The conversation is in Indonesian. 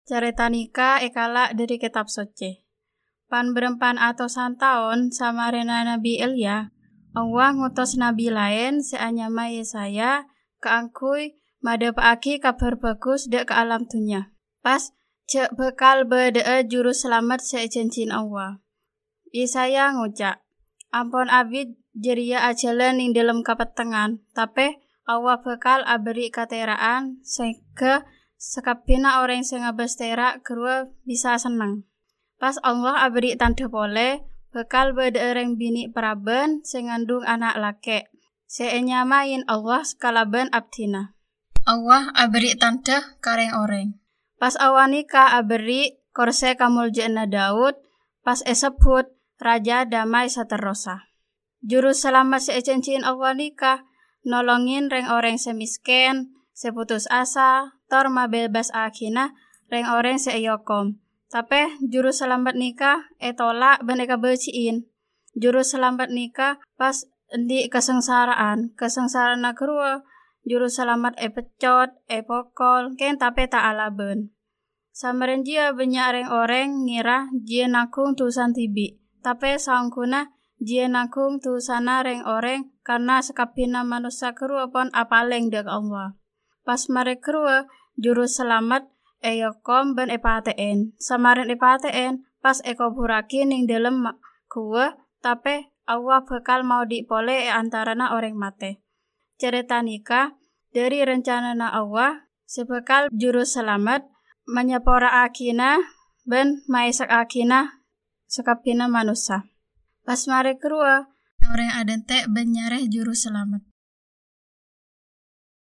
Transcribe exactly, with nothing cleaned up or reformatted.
Cerita nikah ekala dari kitab suci. Pan berempan atau santaun sama rena Nabi Elia, Allah ngutus nabi lain seanyama Yesaya keangkui madapaaki kabar bagus dek ke alam dunia. Pas cek bekal bedee juru selamat sejencin Allah. Yesaya ngucap, ampun abid jeria ajalan ning dalam kapetengan, tapi Allah bekal aberi kateraan sehingga sekapina orang sing ngabestera kerua bisa senang. Pas Allah aberi tanda pole, bekal bedereng bini peraben sing ngandung anak laki. Seenyamain Allah sekalaban abdina. Allah aberi tanda kareng orang. Pas awanika aberi korse kamuljana Daud, pas esebut raja damai saterosa. Juru selamat seecencin awanika nolongin reng orang semisken, seputus asa, tor mabebas akina reng orang seeyokom. Tapi juru selamat nikah etolak beneka beciin. Juru selamat nikah pas di kesengsaraan, kesengsaraan nakerua, juru selamat e pecot, e pokol, ken tapi tak alaben. Samaren jia banyak reng orang ngira jia nakung tusan tibi, tapi sangkuna jia nakung tusana reng orang karena sekapina manusia kerua pon apaleng dek Allah. Pas mare kerua juru selamat eyokom ben epateen. Samaren epateen pas ekoburaki ning dalam kuwa tapi Allah bekal mau dipole e antarana orang mate. Cerita nikah dari rencana na Allah sebekal juru selamat menyepora akina ben maisak akina sekapina manusia. Pas mare kerua orang adente ben nyareh juru selamat.